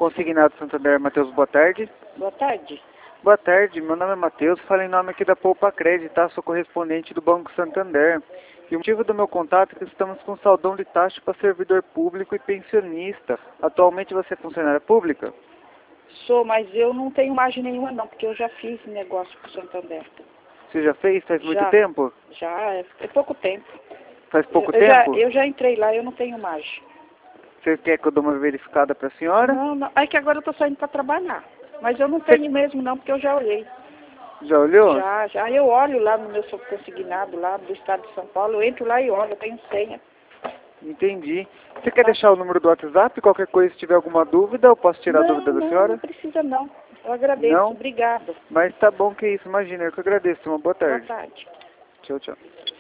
Consignado Santander, Matheus, boa tarde. Boa tarde. Boa tarde, meu nome é Matheus, falo em nome aqui da Poupa Crédito, tá? Sou correspondente do Banco Santander. E o motivo do meu contato é que estamos com saldão de taxa para servidor público e pensionista. Atualmente você é funcionária pública? Sou, mas eu não tenho margem nenhuma não, porque eu já fiz negócio com o Santander. Você já fez? Faz muito Já. tempo? Já, é pouco tempo. Faz pouco eu tempo? Eu já entrei lá, eu não tenho margem. Você quer que eu dê uma verificada para a senhora? Não, é que agora eu estou saindo para trabalhar. Mas eu não tenho mesmo não, porque eu já olhei. Já olhou? Já. Eu olho lá no meu consignado, lá do estado de São Paulo, eu entro lá e olho, eu tenho senha. Entendi. Você quer deixar o número do WhatsApp? Qualquer coisa, se tiver alguma dúvida, eu posso tirar a dúvida da senhora? Não precisa não. Eu agradeço, Não? obrigado. Mas tá bom que isso, imagina, eu que agradeço. Uma boa Boa tarde. tarde. Tchau, tchau.